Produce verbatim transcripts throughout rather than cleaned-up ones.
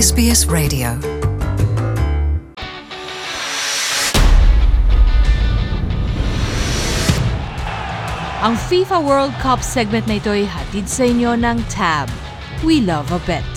S B S Radio. Ang FIFA World Cup segment na ito'y hatid sa inyo ng Tab. We love a bet.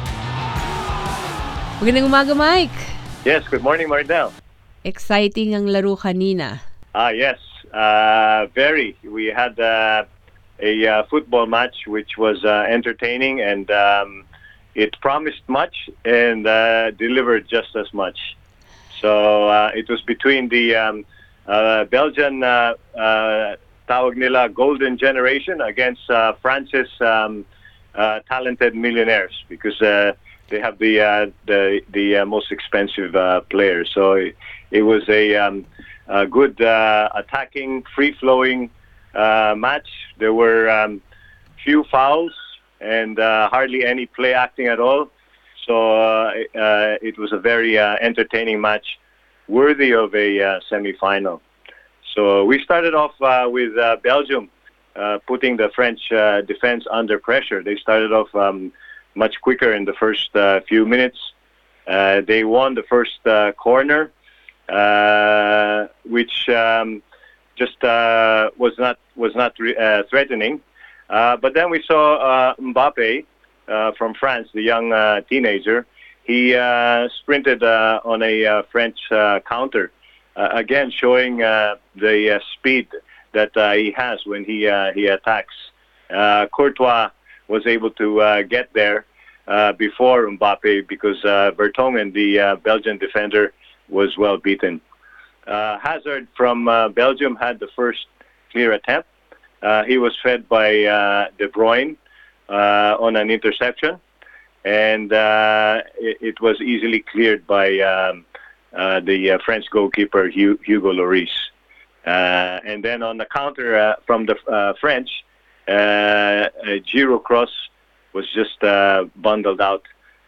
Magandang umaga, Mike. Yes, good morning, Mardel. Exciting ang laro kanina. Ah, yes, uh, very. We had uh, a uh, football match which was uh, entertaining, and um, it promised much and uh, delivered just as much. So uh, it was between the um, uh, Belgian uh, uh, tawag nila golden generation against uh, France's um, uh, talented millionaires, because uh, they have the uh, the the uh, most expensive uh, players. So it, it was a, um, a good uh, attacking, free-flowing uh, match. There were um, few fouls and uh, hardly any play acting at all. So uh, uh, it was a very uh, entertaining match, worthy of a uh, semi-final. So we started off uh, with uh, Belgium uh, putting the French uh, defense under pressure. They started off um, much quicker in the first uh, few minutes. Uh, they won the first uh, corner, uh, which um, just uh, was not was not re- uh, threatening. Uh, but then we saw uh, Mbappe uh, from France, the young uh, teenager. He uh, sprinted uh, on a uh, French uh, counter. Uh, again, showing uh, the uh, speed that uh, he has when he uh, he attacks. Uh, Courtois was able to uh, get there uh, before Mbappe, because uh, Vertonghen, the uh, Belgian defender, was well beaten. Uh, Hazard from uh, Belgium had the first clear attempt. Uh, he was fed by uh, De Bruyne uh, on an interception, and uh, it, it was easily cleared by Um, Uh, the uh, French goalkeeper Hugo Lloris. Uh, and then on the counter uh, from the uh, French, uh, a Giro cross was just uh, bundled out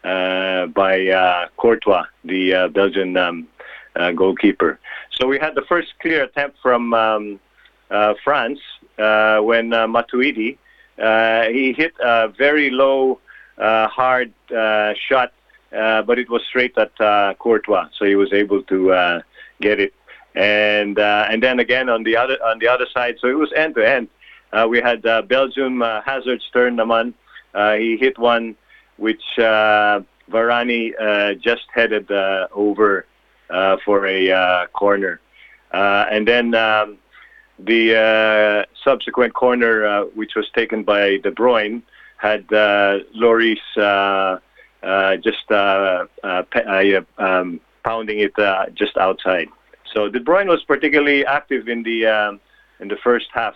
uh, by uh, Courtois, the uh, Belgian um, uh, goalkeeper. So we had the first clear attempt from um, uh, France uh, when uh, Matuidi, uh, he hit a very low, uh, hard uh, shot, Uh, but it was straight at uh, Courtois, so he was able to uh, get it. And uh, and then again on the other on the other side, so it was end to end. Uh, we had uh, Belgium uh, Hazard's turn, naman. Uh, he hit one which uh, Varane uh, just headed uh, over uh, for a uh, corner, uh, and then um, the uh, subsequent corner, uh, which was taken by De Bruyne, had uh, Lloris. Uh, Uh, just uh, uh, uh, um, pounding it uh, just outside. So De Bruyne was particularly active in the um, in the first half,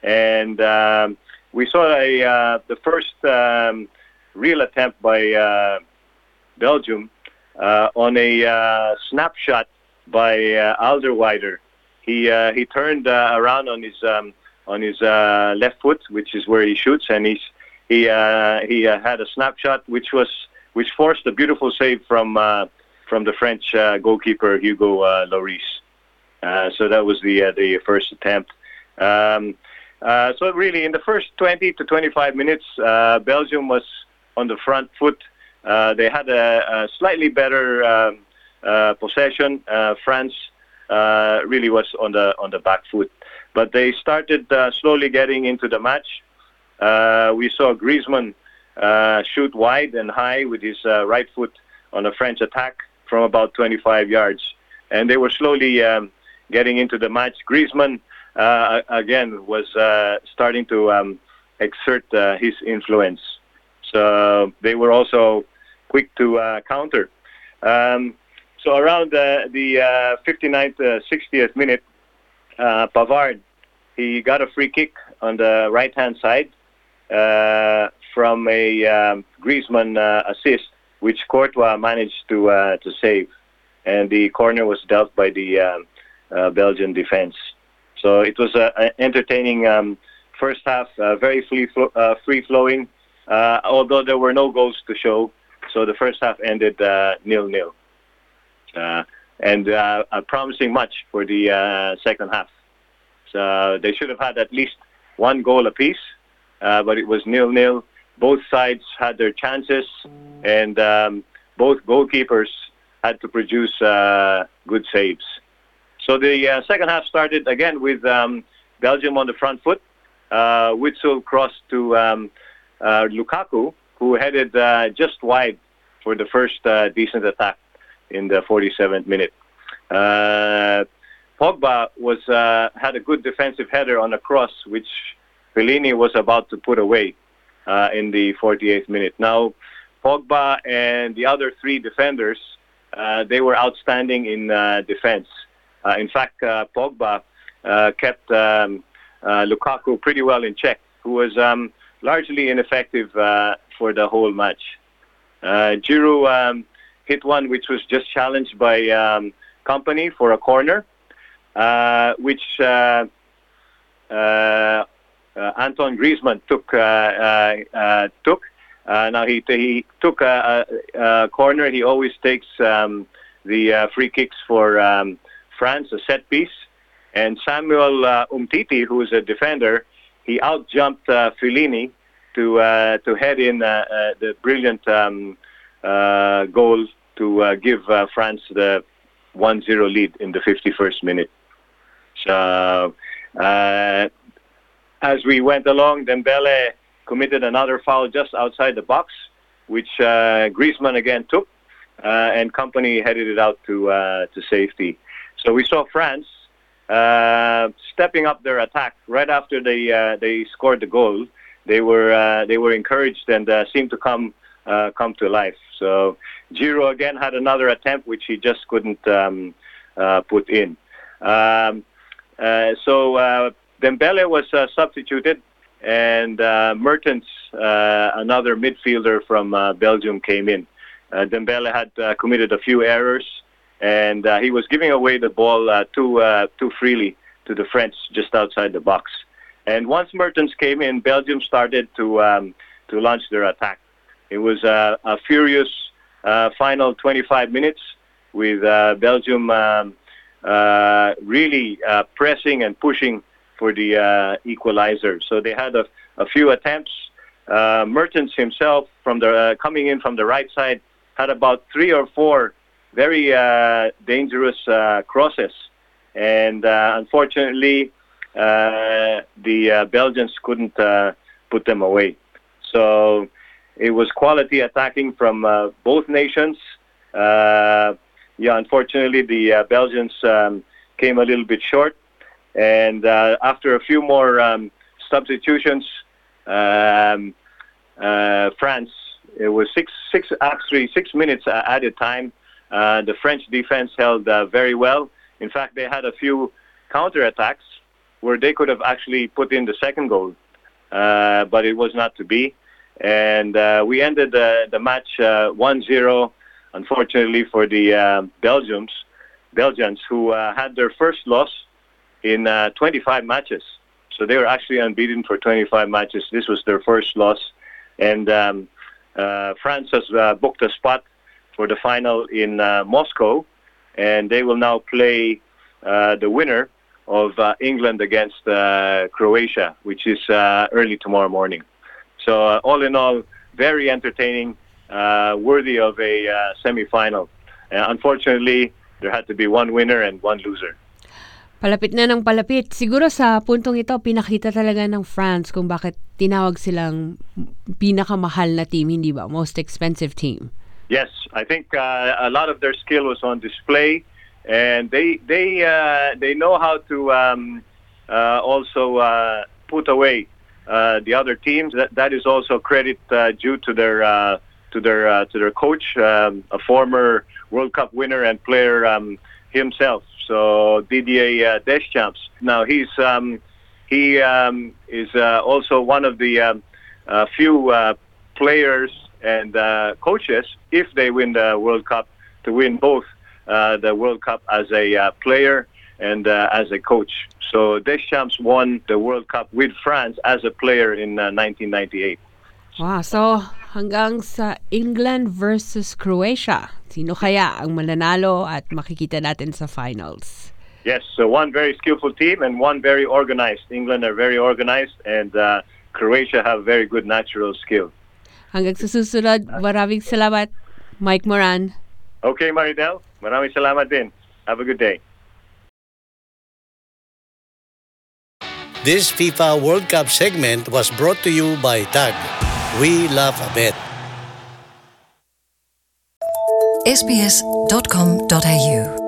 and um, we saw a uh, the first um, real attempt by uh, Belgium uh, on a uh, snapshot by uh, Alderweireld. He uh, he turned uh, around on his um, on his uh, left foot, which is where he shoots, and he's he uh, he uh, had a snapshot which was. which forced a beautiful save from uh, from the French uh, goalkeeper Hugo uh, Lloris. Uh, so that was the uh, the first attempt. Um, uh, so really, in the first twenty to twenty-five minutes, uh, Belgium was on the front foot. Uh, they had a, a slightly better um, uh, possession. Uh, France uh, really was on the on the back foot, but they started uh, slowly getting into the match. Uh, we saw Griezmann Uh, shoot wide and high with his uh, right foot on a French attack from about twenty-five yards. And they were slowly um, getting into the match. Griezmann, uh, again, was uh, starting to um, exert uh, his influence. So they were also quick to uh, counter. Um, so around uh, the uh, fifty-ninth, uh, sixtieth minute, uh, Pavard, he got a free kick on the right-hand side. Uh, from a um, Griezmann uh, assist, which Courtois managed to uh, to save, and the corner was dealt by the um, uh, Belgian defense. So it was an entertaining um, first half, uh, very free flo- uh, free flowing, uh, although there were no goals to show. So the first half ended uh, nil nil, uh, and uh, uh, promising much for the uh, second half. So they should have had at least one goal apiece. Uh, but it was nil nil. Both sides had their chances, and um, both goalkeepers had to produce uh, good saves. So the uh, second half started again with um, Belgium on the front foot. Uh, Witsel crossed to um, uh, Lukaku, who headed uh, just wide for the first uh, decent attack in the forty-seventh minute. Uh, Pogba was uh, had a good defensive header on a cross, which Fellaini was about to put away uh, in the forty-eighth minute. Now, Pogba and the other three defenders, uh, they were outstanding in uh, defense. Uh, in fact, uh, Pogba uh, kept um, uh, Lukaku pretty well in check, who was um, largely ineffective uh, for the whole match. Uh, Giroud um, hit one which was just challenged by um, Kompany for a corner, uh, which uh, uh, uh, Antoine Griezmann took. Uh, uh, uh, took. Uh, now he he took a, a, a corner. He always takes um, the uh, free kicks for um, France, a set piece. And Samuel uh, Umtiti, who is a defender, he outjumped uh, Fellaini to uh, to head in uh, uh, the brilliant um, uh, goal to uh, give uh, France the one zero lead in the fifty-first minute. So uh, as we went along, Dembele committed another foul just outside the box, which uh, Griezmann again took, uh, and Kompany headed it out to uh, to safety. So we saw France uh, stepping up their attack right after they uh, they scored the goal. They were uh, they were encouraged and uh, seemed to come uh, come to life. So Giroud again had another attempt which he just couldn't um, uh, put in. Um, uh, so uh, Dembele was uh, substituted, and uh, Mertens, uh, another midfielder from uh, Belgium, came in. Uh, Dembele had uh, committed a few errors, and uh, he was giving away the ball uh, too uh, too freely to the French just outside the box. And once Mertens came in, Belgium started to um, to launch their attack. It was uh, a furious uh, final twenty-five minutes with uh, Belgium um, uh, really uh, pressing and pushing for the uh, equalizer. So they had a, a few attempts. Uh, Mertens himself, from the uh, coming in from the right side, had about three or four very uh, dangerous uh, crosses, and uh, unfortunately, uh, the uh, Belgians couldn't uh, put them away. So it was quality attacking from uh, both nations. Uh, yeah, unfortunately, the uh, Belgians um, came a little bit short. And uh, after a few more um, substitutions, um, uh, France, it was six, six actually six minutes uh, added time. Uh, the French defense held uh, very well. In fact, they had a few counterattacks where they could have actually put in the second goal, uh, but it was not to be. And uh, we ended uh, the match uh, one zero, unfortunately for the uh, Belgians, Belgians who uh, had their first loss in uh, twenty-five matches. So they were actually unbeaten for twenty-five matches. This was their first loss. And um, uh, France has uh, booked a spot for the final in uh, Moscow, and they will now play uh, the winner of uh, England against uh, Croatia, which is uh, early tomorrow morning. So uh, all in all, very entertaining, uh, worthy of a uh, semi-final. Uh, unfortunately, there had to be one winner and one loser. Palapit na ng palapit. Siguro sa puntong ito, pinakita talaga ng France kung bakit tinawag silang pinakamahal na team, hindi ba? Most expensive team. Yes, I think uh, a lot of their skill was on display, and they they uh, they know how to um, uh, also uh, put away uh, the other teams. That that is also credit uh, due to their uh, to their uh, to their coach, um, a former World Cup winner and player um, himself. So Didier uh, Deschamps. Now he's um, he um, is uh, also one of the um, uh, few uh, players and uh, coaches, if they win the World Cup, to win both uh, the World Cup as a uh, player and uh, as a coach. So Deschamps won the World Cup with France as a player in uh, nineteen ninety-eight. Wow, so hanggang sa England versus Croatia, sino kaya ang mananalo at makikita natin sa finals? Yes, so one very skillful team and one very organized. England are very organized, and uh, Croatia have very good natural skill. Hanggang sa susunod, maraming salamat. Mike Moran. Okay, Maridel. Maraming salamat din. Have a good day. This FIFA World Cup segment was brought to you by T A G. We love a bet. s b s dot com dot a u